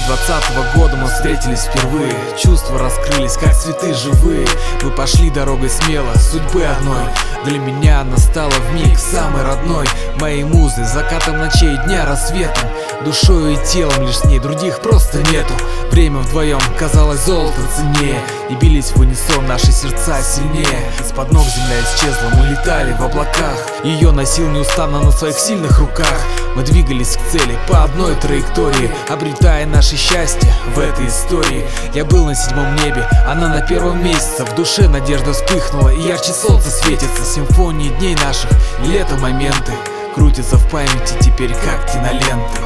2020 года мы встретились впервые. Чувства раскрылись, как цветы живые. Мы пошли дорогой смело, судьбы одной. Для меня она стала вмиг самой родной. Моей музы, закатом ночей, дня рассветом. Душою и телом лишь с ней, других просто нету. Время вдвоем казалось золото ценнее, и бились в унисон наши сердца сильнее. Из-под ног земля исчезла, мы летали в облаках. Ее носил неустанно на своих сильных руках. Мы двигались к цели по одной траектории, обретая наше счастье в этой истории. Я был на 7-м небе, она на 1-м месяце. В душе надежда вспыхнула, и ярче солнце светится. Симфонии дней наших, лето моменты крутятся в памяти теперь как киноленты.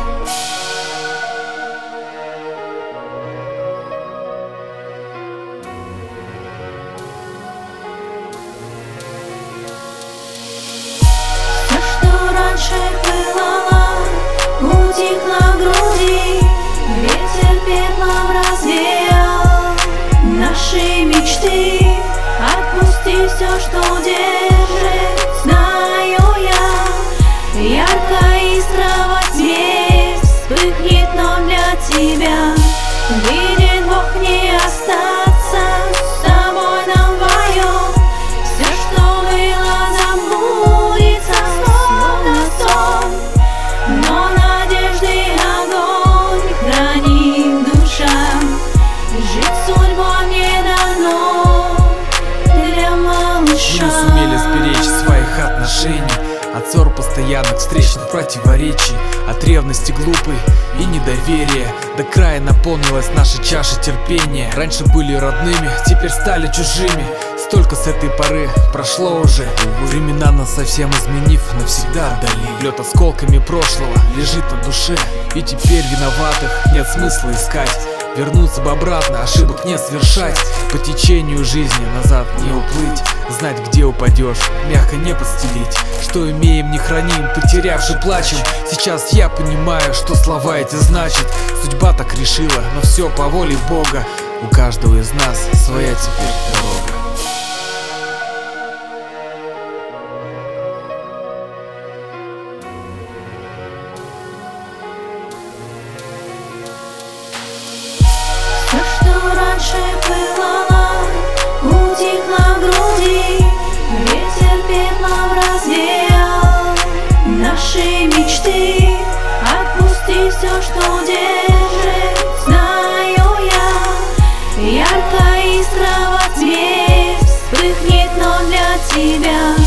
Раньше пылало, утихло в груди, ветер пеплом развеял наши мечты. Отпусти все, что держит, знаю я. Яркая искра во тьме вспыхнет, но для тебя видит Бог не остаться с тобой нам вдвоем. Все, что было, забудется, словно сон, но надежды огонь хранит душа. Жить судьбой не дано для малыша. Мы не сумели сберечь своих отношений от ссор постоянных встречных противоречий, от ревности глупой и недоверия. До края наполнилась наша чаша терпения. Раньше были родными, теперь стали чужими. Столько с этой поры прошло уже. Времена нас совсем изменив, навсегда отдали. Лед осколками прошлого лежит на душе, и теперь виноватых нет смысла искать. Вернуться бы обратно, ошибок не совершать. По течению жизни назад не уплыть. Знать, где упадешь, мягко не подстелить. Что имеем, не храним, потерявши плачем. Сейчас я понимаю, что слова эти значат. Судьба так решила, но все по воле Бога. У каждого из нас своя теперь дорога. Все, что раньше пылало, утихло в груди, ветер пеплом развеял наши мечты. Отпусти все, что держит, знаю я. Яркая искра во тьме вспыхнет, но для тебя